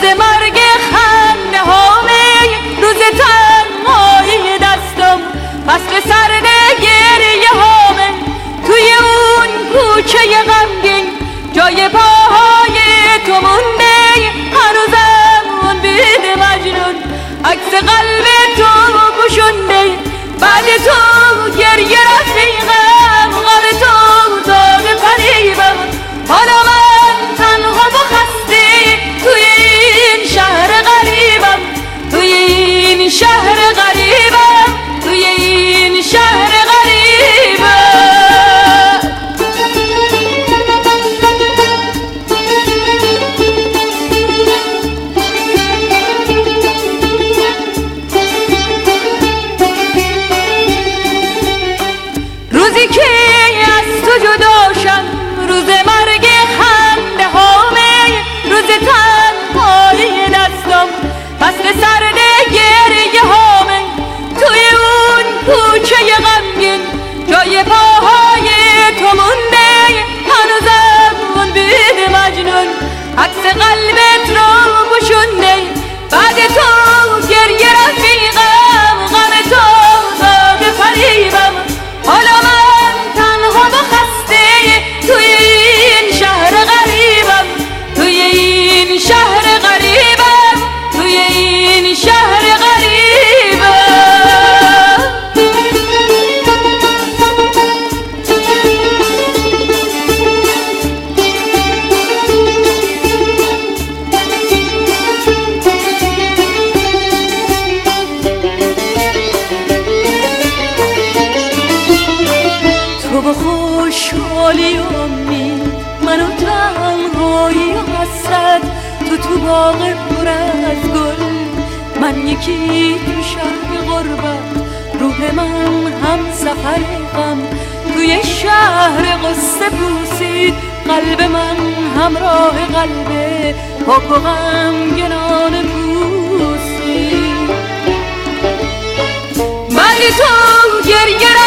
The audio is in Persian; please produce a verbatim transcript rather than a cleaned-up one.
روز مرگ خنده هامه، روز تنهایی دستم، فصل سرد گریه هامه. توی اون کوچه غمگین جای پاهای تو مونده، هنوزم اون بید مجنون عکس قلب تو پوشونده. بعد تو گریه رفیقم، غم تو داغ فریبم، حالا من تنها و خسته توی این شهر غریبم، توی این شهر غریبم، توی این شهر غریبم. روزی که از تو جداشم، روز مرگ خنده هامه، روز تنهایی دستم، فصل سرد گریه هامه. توی اون کوچه غمگین جای پاهای تو مونده، هنوزم اون بید مجنون عکس قلبت رو پوشونده. بعد تو گریه رفیقم، غم تو داغ فریبم، حالا من تنها و خسته توی این شهر غریبم، توی این شهر غریبم، توی این شهر غریبم. تو با خوشحالی و امید، منو تنهایی و حسرت، تو تو باغ پر از گل، من یکی تو شهر غربت. روح من هم سفر غم توی شهر قصه پوسید، قلب من همراه قلب پاک و غمگنان پوسید. بعد تو گریه